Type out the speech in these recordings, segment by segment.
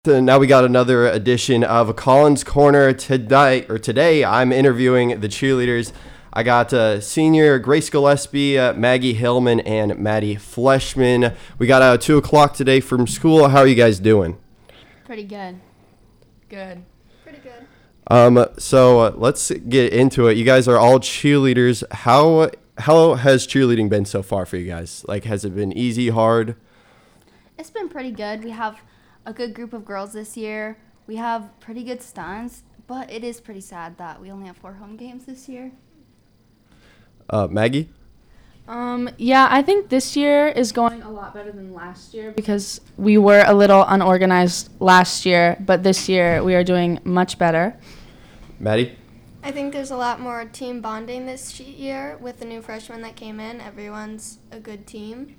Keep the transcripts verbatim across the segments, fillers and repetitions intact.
So now we got another edition of Collins Corner today. Or today, I'm interviewing the cheerleaders. I got uh, senior Grace Gillespie, uh, Maggie Hillman, and Maddie Fleshman. We got out uh, two o'clock today from school. How are you guys doing? Pretty good. Good. Pretty good. Um. So uh, let's get into it. You guys are all cheerleaders. How how has cheerleading been so far for you guys? Like, has it been easy, hard? It's been pretty good. We have a good group of girls this year. We have pretty good stunts, but it is pretty sad that we only have four home games this year. Uh, Maggie? Um, yeah, I think this year is going a lot better than last year because we were a little unorganized last year, but this year we are doing much better. Maddie? I think there's a lot more team bonding this year with the new freshmen that came in. Everyone's a good team.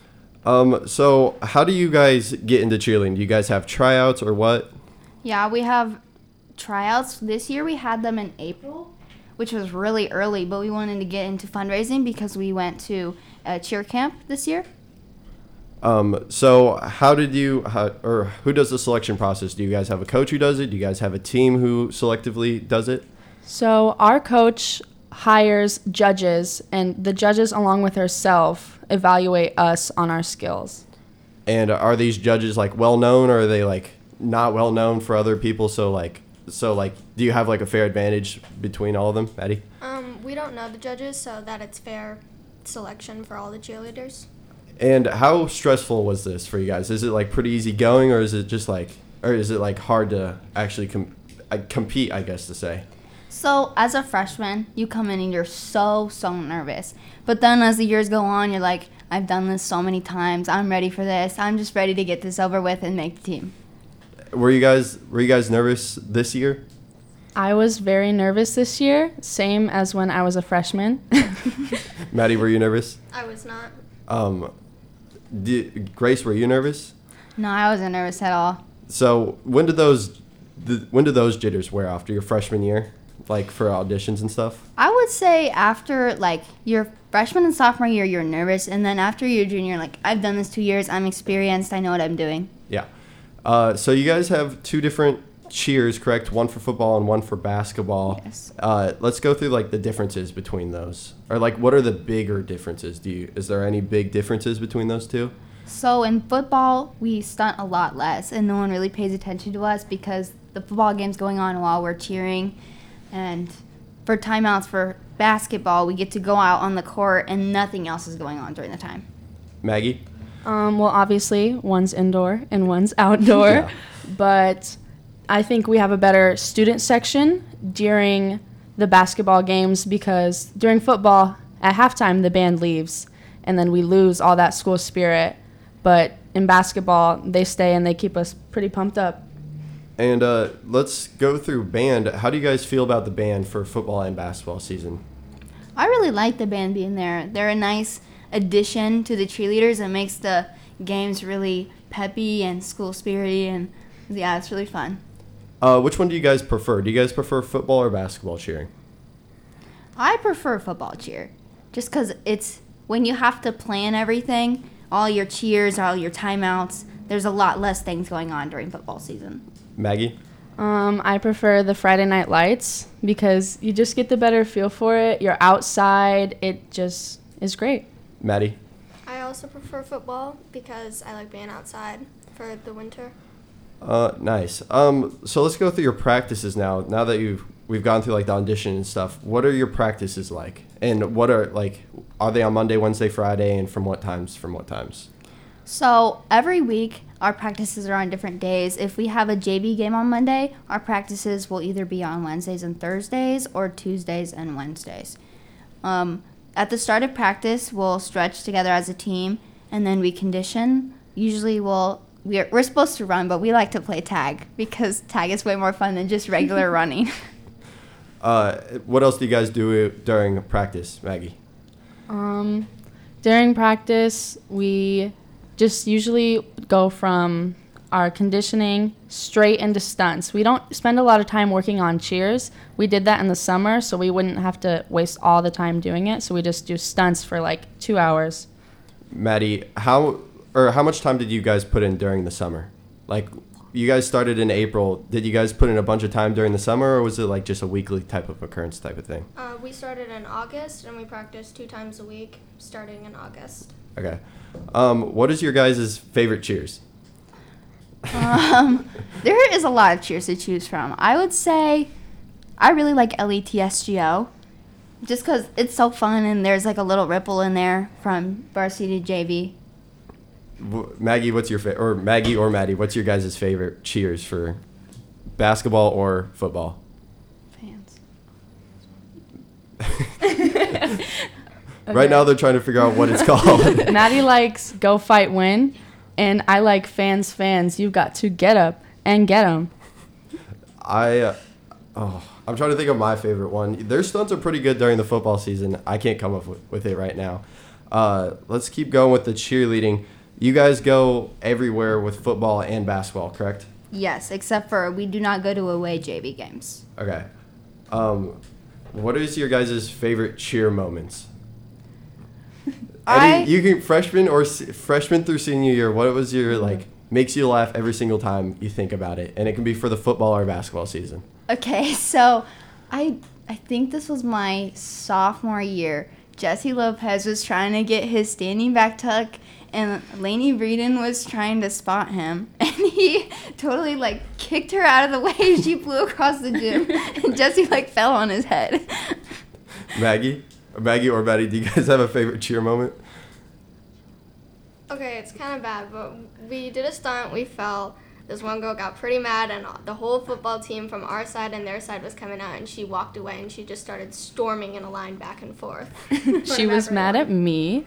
Um. So how do you guys get into cheerleading? Do you guys have tryouts or what? Yeah, we have tryouts. This year we had them in April, which was really early, but we wanted to get into fundraising because we went to a cheer camp this year. Um, so how did you, how, or who does the selection process? Do you guys have a coach who does it? Do you guys have a team who selectively does it? So our coach hires judges, and the judges, along with herself, evaluate us on our skills. And are these judges like well known, or are they like not well known for other people? So like, so like, do you have like a fair advantage between all of them, Maddie? Um, we don't know the judges, so that it's fair selection for all the cheerleaders. And how stressful was this for you guys? Is it like pretty easy going, or is it just like, or is it like hard to actually com- uh, compete, I guess to say? So as a freshman, you come in and you're so, so nervous. But then as the years go on, you're like, I've done this so many times. I'm ready for this. I'm just ready to get this over with and make the team. Were you guys, were you guys nervous this year? I was very nervous this year, same as when I was a freshman. Maddie, were you nervous? I was not. Um, did, Grace, were you nervous? No, I wasn't nervous at all. So when did those, the, when did those jitters wear off? After your freshman year, like for auditions and stuff? I would say after like your freshman and sophomore year, you're nervous, and then after your junior, like I've done this two years, I'm experienced, I know what I'm doing. Yeah. Uh, so you guys have two different cheers, correct? One for football and one for basketball. Yes. Uh, let's go through like the differences between those, or like what are the bigger differences? Do you is there any big differences between those two? So in football, we stunt a lot less, and no one really pays attention to us because the football game's going on while we're cheering. And for timeouts for basketball, we get to go out on the court and nothing else is going on during the time. Maggie? Um, well, obviously, one's indoor and one's outdoor, Yeah. but I think we have a better student section during the basketball games because during football, at halftime, the band leaves, and then we lose all that school spirit. But in basketball, they stay and they keep us pretty pumped up. And uh, let's go through band. How do you guys feel about the band for football and basketball season? I really like the band being there. They're a nice addition to the cheerleaders. It makes the games really peppy and school spirity, and yeah, it's really fun. Uh, which one do you guys prefer? Do you guys prefer football or basketball cheering? I prefer football cheer just because it's when you have to plan everything, all your cheers, all your timeouts, there's a lot less things going on during football season. Maggie? Um, I prefer the Friday Night Lights because you just get the better feel for it. You're outside. It just is great. Maddie? I also prefer football because I like being outside for the winter. Uh, nice. Um, so let's go through your practices now. Now that you've we've gone through like the audition and stuff, what are your practices like? And what are like are they on Monday, Wednesday, Friday, and from what times? From what times? So every week, our practices are on different days. If we have a J V game on Monday, our practices will either be on Wednesdays and Thursdays or Tuesdays and Wednesdays. Um, at the start of practice, we'll stretch together as a team, and then we condition. Usually we'll, we're, we're supposed to run, but we like to play tag because tag is way more fun than just regular running. Uh, what else do you guys do during practice, Maggie? Um, during practice, we just usually go from our conditioning straight into stunts. We don't spend a lot of time working on cheers. We did that in the summer, so we wouldn't have to waste all the time doing it. So we just do stunts for like two hours. Maddie, how or how much time did you guys put in during the summer? Like, you guys started in April. Did you guys put in a bunch of time during the summer, or was it like just a weekly type of occurrence type of thing? Uh, we started in August, and we practiced two times a week, starting in August. Okay. Um, what is your guys' favorite cheers? Um, there is a lot of cheers to choose from. I would say I really like L E T S G O just because it's so fun and there's like a little ripple in there from varsity to J V. W- Maggie, what's your fa- or Maggie or Maddie? What's your guys' favorite cheers for basketball or football? Fans. Right now, they're trying to figure out what it's called. Maddie likes Go Fight Win, and I like Fans Fans. You've got to get up and get 'em. I, uh, oh, I'm trying to think of my favorite one. Their stunts are pretty good during the football season. I can't come up with, with it right now. Uh, let's keep going with the cheerleading. You guys go everywhere with football and basketball, correct? Yes, except for we do not go to away J V games. Okay. Um, what is your guys' favorite cheer moments? I Any, you can freshman or se- freshman through senior year. What was your like makes you laugh every single time you think about it, and it can be for the football or basketball season. Okay, so I I think this was my sophomore year. Jesse Lopez was trying to get his standing back tuck, and Lainey Breeden was trying to spot him, and he totally like kicked her out of the way. She flew across the gym, and Jesse like fell on his head. Maggie, Maggie or Maddie, do you guys have a favorite cheer moment? Okay, it's kind of bad, but we did a stunt. We fell. This one girl got pretty mad, and the whole football team from our side and their side was coming out, and she walked away, and she just started storming in a line back and forth. She was mad at me.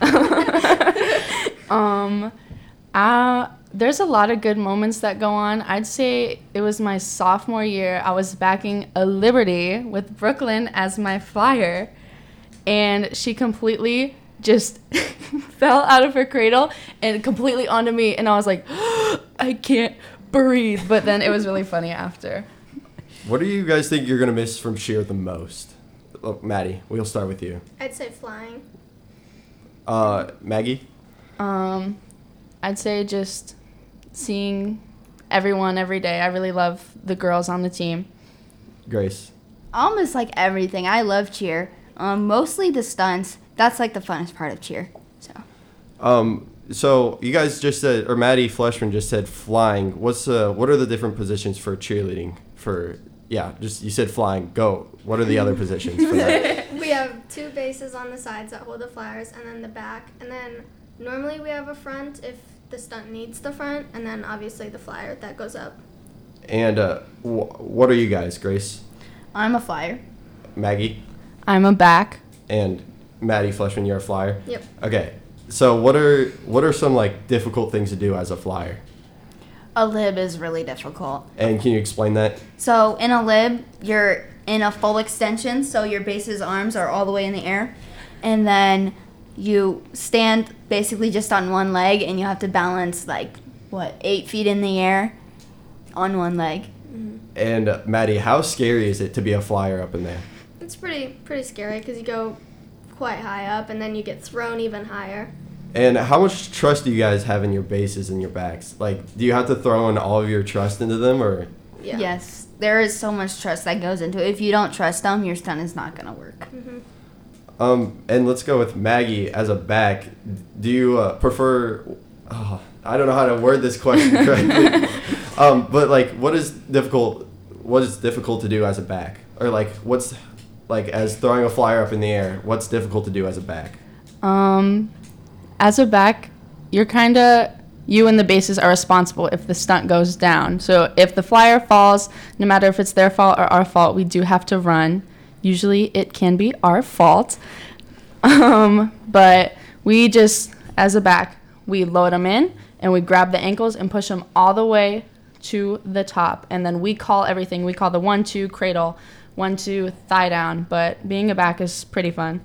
um, uh, there's a lot of good moments that go on. I'd say it was my sophomore year. I was backing a Liberty with Brooklyn as my flyer, and she completely just fell out of her cradle and completely onto me, and I was like, I can't breathe. But then it was really funny after. What do you guys think you're gonna miss from cheer the most? Oh, Maddie, we'll start with you. I'd say flying. Uh, Maggie. Um, I'd say just seeing everyone every day. I really love the girls on the team. Grace. Almost like everything. I love cheer. Um, mostly the stunts. That's like the funnest part of cheer. So. Um, so you guys just said, or Maddie Fleshman just said flying. What's uh, what are the different positions for cheerleading? For yeah, just you said flying. Go. What are the other positions for that? We have two bases on the sides that hold the flyers, and then the back. And then normally we have a front if the stunt needs the front, and then obviously the flyer that goes up. And uh, wh- what are you guys, Grace, I'm a flyer. Maggie, I'm a back. and Maddie Fleshman? You're a flyer. Yep. Okay. So what are what are some like difficult things to do as a flyer? A lib is really difficult. And can you explain that? So in a lib, you're in a full extension, so your base's arms are all the way in the air. And then you stand basically just on one leg, and you have to balance like, what, eight feet in the air on one leg. And uh, Maddie, how scary is it to be a flyer up in there? It's pretty pretty scary because you go quite high up, and then you get thrown even higher. And how much trust do you guys have in your bases and your backs? Like, do you have to throw in all of your trust into them, or? Yeah. Yes, there is so much trust that goes into it. If you don't trust them, your stunt is not going to work. Mm-hmm. Um, and let's go with Maggie as a back. Do you uh, prefer? Oh, I don't know how to word this question correctly. um, but like, what is difficult? What is difficult to do as a back, or like, what's like as throwing a flyer up in the air? What's difficult to do as a back? Um, as a back, you're kind of, you and the bases are responsible if the stunt goes down. So if the flyer falls, no matter if it's their fault or our fault, we do have to run. Usually it can be our fault. Um, but we just, as a back, we load them in and we grab the ankles and push them all the way to the top. And then we call everything. We call the one, two, cradle, one, two, thigh down. But being a back is pretty fun.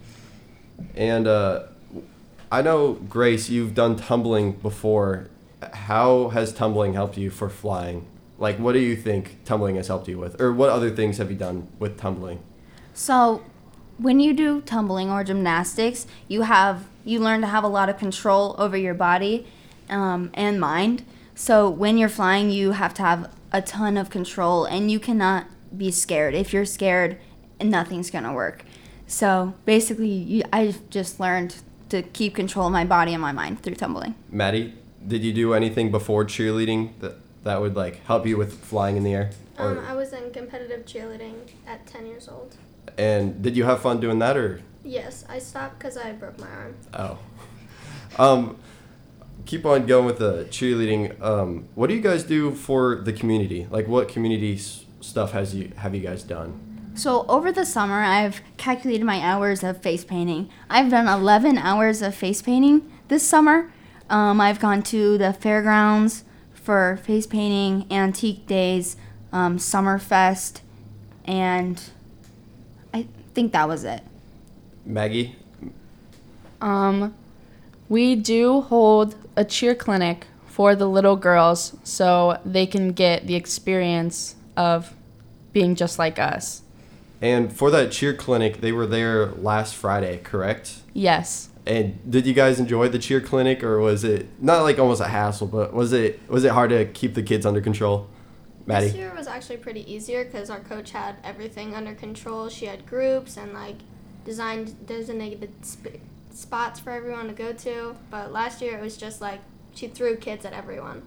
And uh, I know, Grace, you've done tumbling before. How has tumbling helped you for flying? Like, what do you think tumbling has helped you with? Or what other things have you done with tumbling? So when you do tumbling or gymnastics, you have you learn to have a lot of control over your body um, and mind. So when you're flying, you have to have a ton of control, and you cannot be scared. If you're scared, nothing's gonna work. So basically, you, I just learned to keep control of my body and my mind through tumbling. Maddie, did you do anything before cheerleading that that would like help you with flying in the air? Um, I was in competitive cheerleading at ten years old. And did you have fun doing that, or? Yes, I stopped because I broke my arm. Oh. Um, keep on going with the cheerleading. Um, what do you guys do for the community? Like, what community s- stuff has you have you guys done? So over the summer, I've calculated my hours of face painting. I've done eleven hours of face painting this summer. Um, I've gone to the fairgrounds for face painting, antique days, um, summer fest, and I think that was it. Maggie? Um, we do hold a cheer clinic for the little girls so they can get the experience of being just like us. And for that cheer clinic, they were there last Friday, correct? Yes. And did you guys enjoy the cheer clinic, or was it not like almost a hassle, but was it was it hard to keep the kids under control? Maddie? This year was actually pretty easier because our coach had everything under control. She had groups and like designed designated sp- spots for everyone to go to. But last year it was just like she threw kids at everyone.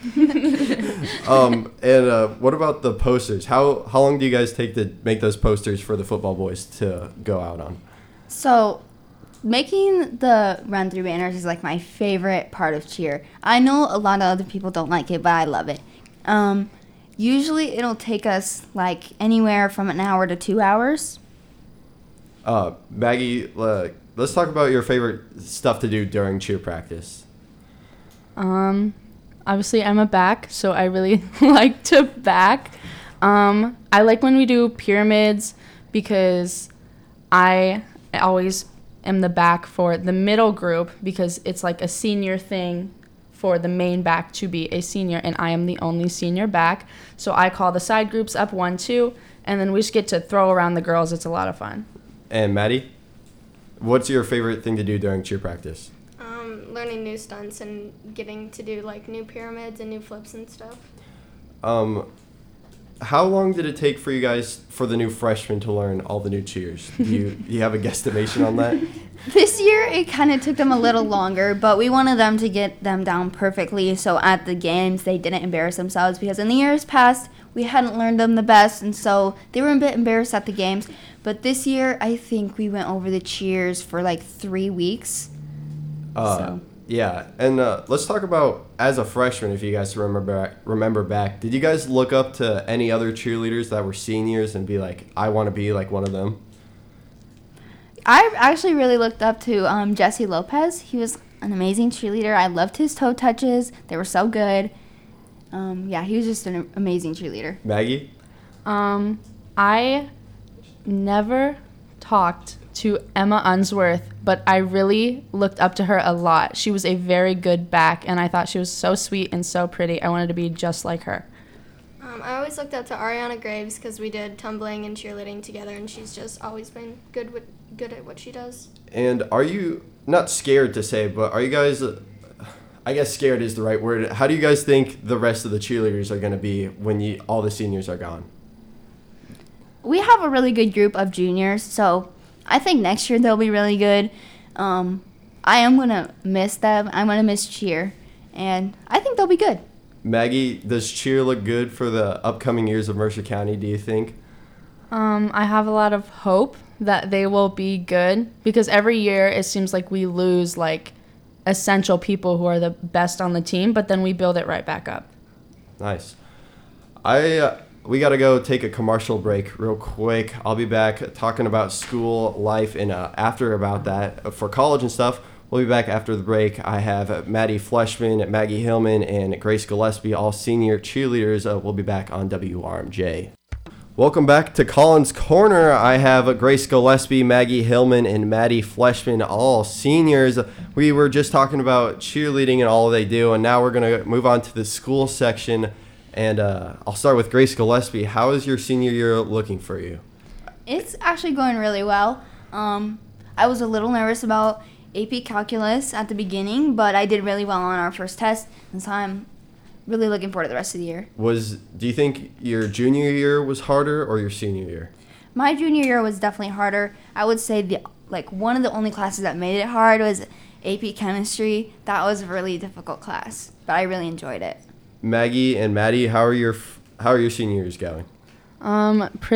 um, and uh, what about the posters? How how long do you guys take to make those posters for the football boys to go out on? So making the run-through banners is like my favorite part of cheer. I know a lot of other people don't like it, but I love it. Um, usually it'll take us like anywhere from an hour to two hours. Uh, Maggie, uh, let's talk about your favorite stuff to do during cheer practice. Um, obviously I'm a back, so I really like to back. Um, I like when we do pyramids because I always am the back for the middle group because it's like a senior thing for the main back to be a senior, and I am the only senior back. So I call the side groups up one, two, and then we just get to throw around the girls. It's a lot of fun. And Maddie, what's your favorite thing to do during cheer practice? Um, learning new stunts and getting to do like new pyramids and new flips and stuff. Um, how long did it take for you guys, for the new freshmen, to learn all the new cheers? Do you, do you have a guesstimation on that? This year, it kind of took them a little longer, but we wanted them to get them down perfectly, so at the games, they didn't embarrass themselves, because in the years past, we hadn't learned them the best, and so they were a bit embarrassed at the games. But this year, I think we went over the cheers for like three weeks. Uh, So. Yeah, and uh, let's talk about, as a freshman, if you guys remember back, remember back, did you guys look up to any other cheerleaders that were seniors and be like, I want to be like one of them? I actually really looked up to um, Jesse Lopez. He was an amazing cheerleader. I loved his toe touches. They were so good. Um, yeah, he was just an amazing cheerleader. Maggie? Um, I never talked to Emma Unsworth, but I really looked up to her a lot. She was a very good back, and I thought she was so sweet and so pretty. I wanted to be just like her. Um, I always looked up to Ariana Graves because we did tumbling and cheerleading together, and she's just always been good with good at what she does. And are you, not scared to say, but are you guys, uh, I guess scared is the right word. How do you guys think the rest of the cheerleaders are going to be when you, all the seniors are gone? We have a really good group of juniors, so I think next year they'll be really good. Um, I am going to miss them. I'm going to miss cheer, and I think they'll be good. Maggie, does cheer look good for the upcoming years of Mercer County, do you think? Um, I have a lot of hope that they will be good because every year it seems like we lose like essential people who are the best on the team, but then we build it right back up. Nice. I uh, we got to go take a commercial break real quick. I'll be back talking about school life and uh, after about that uh, for college and stuff. We'll be back after the break. I have Maddie Fleshman, Maggie Hillman, and Grace Gillespie, all senior cheerleaders. Uh, we'll be back on W R M J. Welcome back to Collins Corner. I have Grace Gillespie, Maggie Hillman, and Maddie Fleshman, all seniors. We were just talking about cheerleading and all they do, and now we're going to move on to the school section. And uh, I'll start with Grace Gillespie. How is your senior year looking for you? It's actually going really well. Um, I was a little nervous about A P Calculus at the beginning, but I did really well on our first test, and so I'm really looking forward to the rest of the year. Was do you think your junior year was harder or your senior year? My junior year was definitely harder. I would say the like one of the only classes that made it hard was A P Chemistry. That was a really difficult class, but I really enjoyed it. Maggie and Maddie, how are your f- how are your senior years going? Um, pretty